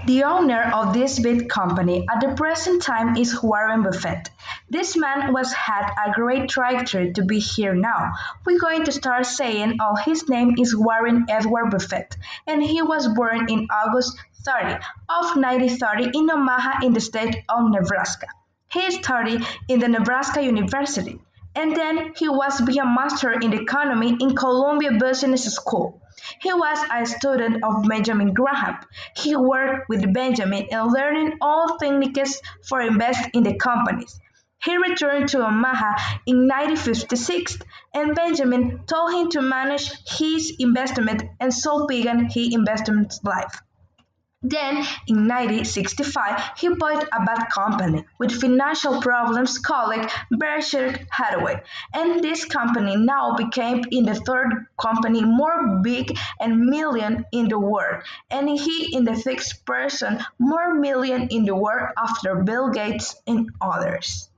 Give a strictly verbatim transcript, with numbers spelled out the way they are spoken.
The owner of this big company at the present time is Warren Buffett. This man was had a great trajectory to be here now. We're going to start saying oh his name is Warren Edward Buffett and he was born in August thirtieth of nineteen thirty in Omaha in the state of Nebraska. He studied in the Nebraska University and then he was be a master in economy in Columbia Business School. He was a student of Benjamin Graham. He worked with Benjamin in learning all techniques for invest in the companies. He returned to Omaha in nineteen fifty-six and Benjamin told him to manage his investment and so began his investment life. Then, in nineteen sixty-five, he bought a bad company with financial problems called Berkshire Hathaway, and this company now became in the third company more big and million in the world, and he in the sixth person more million in the world after Bill Gates and others.